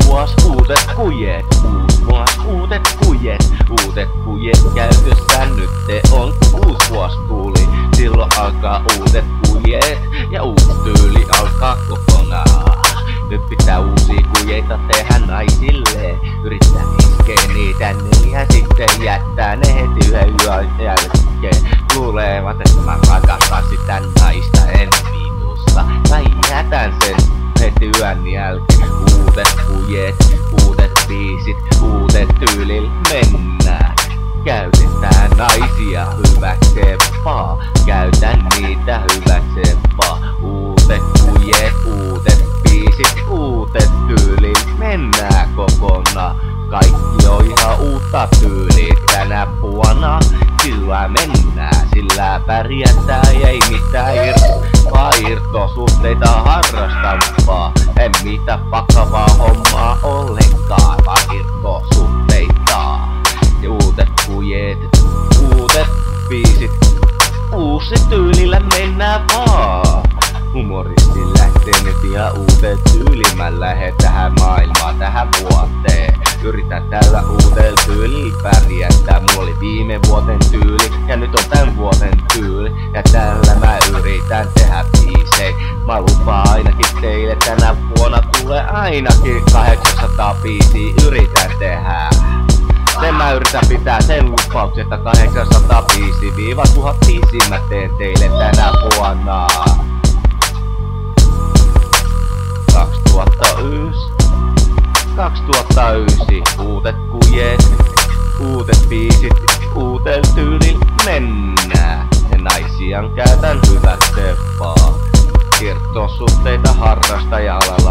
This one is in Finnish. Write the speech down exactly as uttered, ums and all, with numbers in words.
vuos, uudet kujet. Uus vuos, uudet kujet. Uudet kujet käytössä nyt te on. Uus vuos tuli, silloin alkaa uudet kujet. Ja uusi tyyli alkaa kokonaan. Nyt pitää uusia kujeita tehdä naisille. Yrittää iskeä niitä neljä, sitten jättää ne heti yhden yön jälkeen. Luulevat, että mä rakastan sitä naista, en vitussa. Mä jätän sen heti yön jälkeen. Uudet kujet, uudet biisit, uudet tyylillä mennään. Käytetään naisia hyväkseen vaan. Käytän niitä hyväkseen vaan. Uudet kujet, uudet biisit, uudet tyylillä mennään kokonaan. Kaikki on ihan uutta tyyliä tänä vuonna. Sillä mennään, sillä pärjätään, ei mitään irtoa, irtosuhteita harrastampaa. En mitään vakavaa hommaa ollenkaan, vaan irtosuhteita. Ja uudet kujet, uudet biisit, uusi tyylillä mennään vaan. Humoristi lähtee nyt ihan uuteen tyyliin. Mä lähden tähän maailmaan, tähän vuoteen. Yritän tällä uudella tyylillä pärjättää. Mulla oli viime vuoden tyyli ja nyt on tän vuoden tyyli. Ja tällä mä yritän tehdä biisei. Mä lupaan ainakin teille, tänä vuonna tulee ainakin kahdeksansataa biisiä. Yritän tehdä. Sen mä yritän pitää sen lupauksen, että kahdeksansataa biisiä viiva tuhat biisiä mä teen teille tänä vuonna. kaksituhattayhdeksän kaksituhattayhdeksän uudet kujet, uudet biisit, uuteen tyylillä mennään. Ja naisia käytän hyväkseen vaan. Irtosuhteita harrasta ja alalla